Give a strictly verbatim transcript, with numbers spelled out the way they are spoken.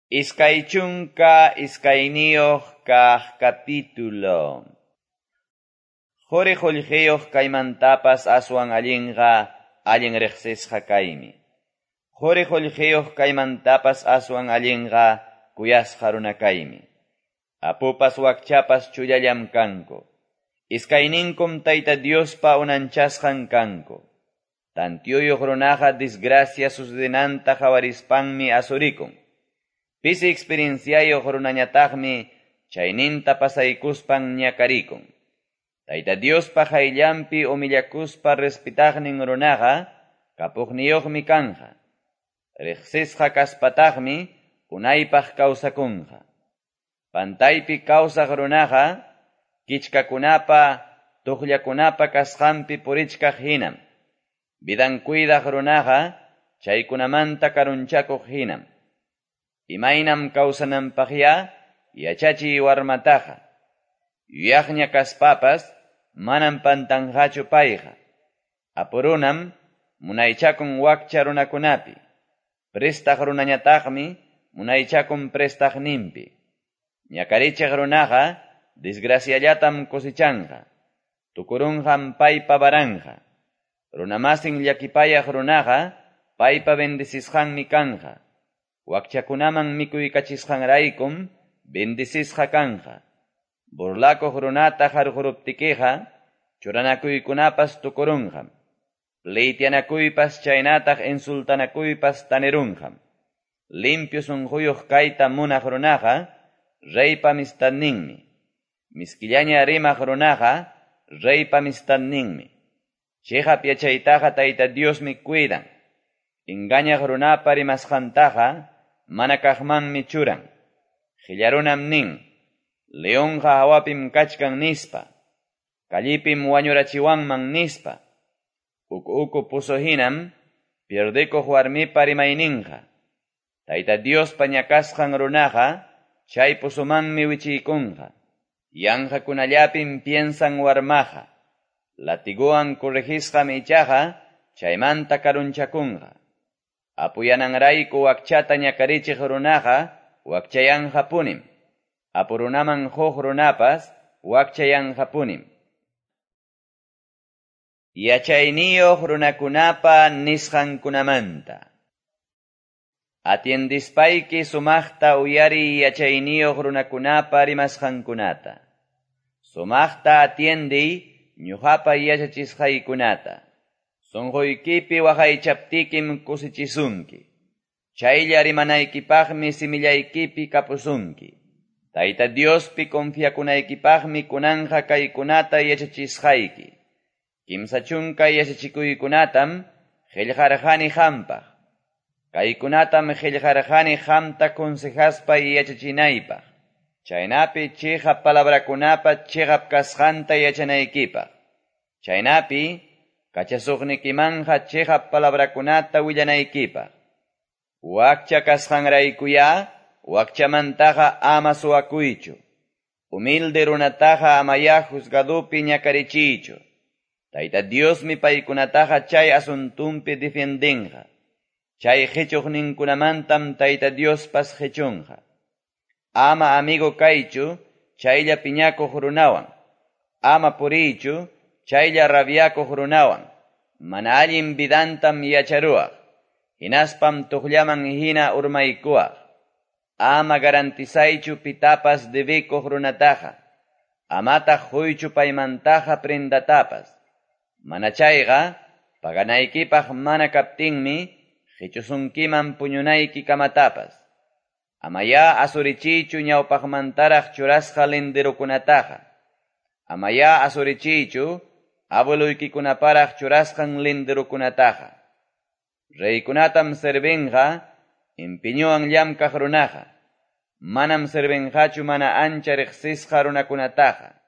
Iskaychunka iskayniyuq kaq capítulo. Jore jollheyuq kaymantapas aswan allinqa allin riqsisqa kaymi. Jore jollheyuq kaymantapas aswan allinqa kuyasqa runa kaymi. Apupas wakchapas chullallam kanku. Iskayninkum Tayta Diospa unanchasqan kanku. Tantiyuyuq runaqa desgracia sucedinanta qawarispanmi asurikun. Pisi experienciayuq runañataqmi chayninta pasaykuspan ñakarikun. Tayta Diospa hayllampi umillakuspa respetaqnin runaqa kapuqniyuqmi kanja. Riqsisqa kaspataqmi unaypaq kawsakunqa. Pantaypi kawsaq runaqa kichkakunapa tuqllakunapa kasqanpi purichkaq hinam. Vidan cuidaq runaqa chaykunamanta karunchakuq hinam. Imaynam kawsananpaqya yachachiy warmataqa. Yuyaqña kaspapas manam pantanqachu payqa. Apurunam munaychakun wakcha runakunapi. Prestaq runañataqmi munaychakun prestaqninpi. Ñakarichiq runaqa desgraciallatam kusichanqa. Tukurunqam paypa baranja. Runamasin llakipayaq runaqa paypa bendisisqanmi kanja. Wakchakunaman mikuykachisqanraykum bendisisqa kanja. Burlakuq runata harquruptikiqa churanakuykunapas tukurunqam. Pleitianakuypas chaynataq insultanakuypas tanirunqam. Limpio sunquyuq kayta munaq runaqa reypa amistadninmi. Miskillaña rimaq runaqa reypa amistadninmi. Chayqap yachaytaqa Tayta Diosmi cuidan. Ingañaq runapa rimasqantaqa mana kaqmanmi churan. Qillarunam nin, leonqa hawapim kachkan nispa. Kallipim wañurachiwanman nispa. Uku uku pusuhinam pierdikuq warmipa rimayninqa. Tayta Diospa ñakasqan runaqa chay pusumanmi wichiykunqa. Yanqakunallapim piensan warmaqa. Latiguan corregisqa michaqa chaymanta karunchakunqa. Apuyananrayku wakchata ñakarichiq runaqa wakchayanqa punim. Apurunaman huk runapas wakchayanqa punim. Yachayniyuq runakunapa nisqankunamanta. Atiendispayki sumaqta uyari yachayniyuq runakunapa rimasqankunata. Sumaqta atiendi ñuqapa yachachisqaykunata. Sunquykipi waqaychaptikim kusichisunki. Chaylla rimanaykipaqmi simillaykipi kapusunki. Tayta Diospi confiakunaykipaqmi kunanja kaykunata yachachisqayki. Kimsa chunka yachachikuykunatam qillqarqani qampaq. Kaykunatam qillqarqani qamta consejaspa yachachinaypaq. Chaynapi chiqap palabrakunapa chiqap kasqanta yachanaykipaq. Chaynapi kachasuqnikimanja chiqap palabrakunata willanaykipaq. Wakcha kasqanraykuya wakchamantaqa ama suwakuychu. Humilde runataqa amaya juzgadupi ñakarichiychu. Tayta Diosmi paykunataqa chay asuntumpi defendinqa. Chay qhichuqninkunamantam Tayta Diospas qhichunqa. Ama amigo kaychu chaylla piñakuq runawan. Ama puriychu chaylla rabyakuq runawan. Mana allin vidantam yacharuaq. Hinaspam tuqllaman hina urmaykuaq. Ama garantisaychu pitapas debikuq runataqa. Amataq huychu paymantaqa prendatapas. Mana chayqa paganaykipaq mana kaptinmi qhichusunkiman puñunayki kamatapas. Amaya asurichiychu ñawpaqmantaraq churasqa linderukunataqa. Amaya asurichiychu abueluykikunapaq churasqan linderukunataqa. Reykunatam servenqa empeñuwan llamkaq runaqa. Manam servenqachu mana ancha riqsisqa runakunataqa.